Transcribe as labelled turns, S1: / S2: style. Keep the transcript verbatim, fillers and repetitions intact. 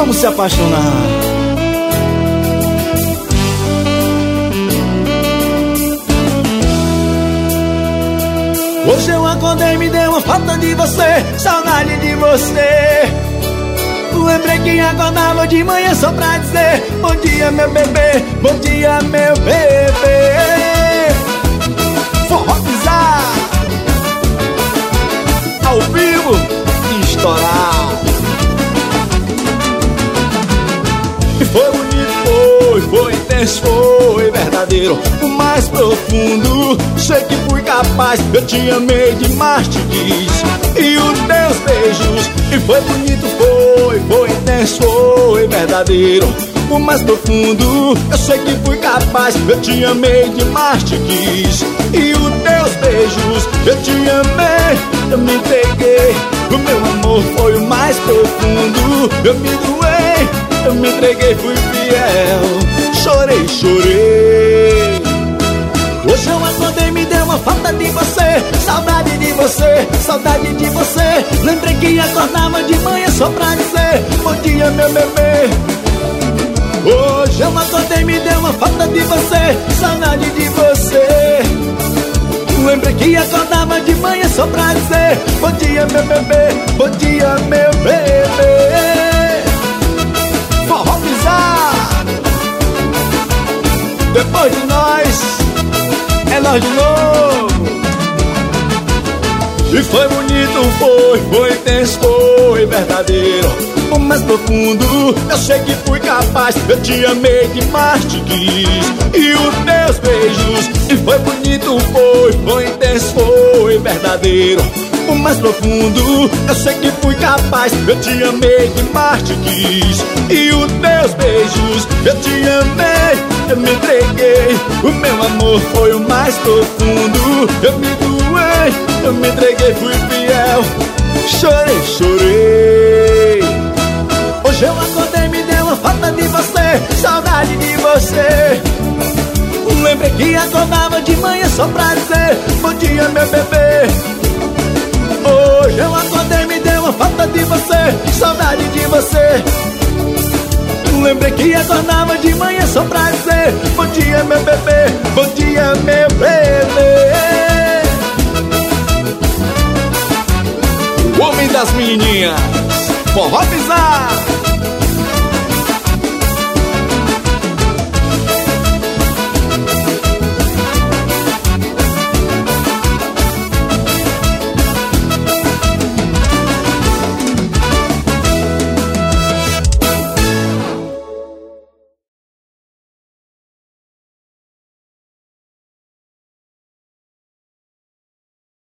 S1: Vamos se apaixonar. Hoje eu acordei, me deu uma falta de você, saudade de você. Lembrei que acordava de manhã só pra dizer bom dia, meu bebê, bom dia, meu bebê. Forró pisar ao vivo e estourar. E foi bonito, foi, foi intenso, foi verdadeiro, o mais profundo. Sei que fui capaz, eu te amei demais, te quis, e os teus beijos. E foi bonito, foi, foi intenso, foi verdadeiro, o mais profundo. Eu sei que fui capaz, eu te amei demais, te quis, e os teus beijos. Eu te amei, eu me entreguei, o meu amor foi o mais profundo. Eu me doei, eu me entreguei, fui fiel, chorei, chorei. Hoje eu acordei, me deu uma falta de você, saudade de você, saudade de você. Lembrei que acordava de manhã só pra dizer bom dia, meu bebê. Hoje eu acordei, me deu uma falta de você, saudade de você. Lembrei que acordava de manhã só pra dizer bom dia, meu bebê, bom dia, meu bebê. Forró pisar, depois de nós é nós de novo. E foi bonito, foi, foi intenso, foi verdadeiro, o mais profundo. Eu sei que fui capaz, eu te amei demais, te quis, e os teus beijos. E foi bonito, foi, foi intenso, foi verdadeiro, o mais profundo. Eu sei que fui capaz, eu te amei demais, te quis, e os teus beijos. Eu te amei, eu me entreguei, o meu amor foi o mais profundo. Eu me doei, eu me entreguei, fui fiel, chorei, chorei. Hoje eu acordei, me deu uma falta de você, saudade de você. Lembrei que acordava de manhã só pra dizer bom dia, meu bebê. Hoje eu acordei, me deu uma falta de você, saudade de você. Lembrei que acordava de manhã só pra dizer bom dia, meu bebê, bom dia, meu bebê. O homem das menininhas, Forró pisar.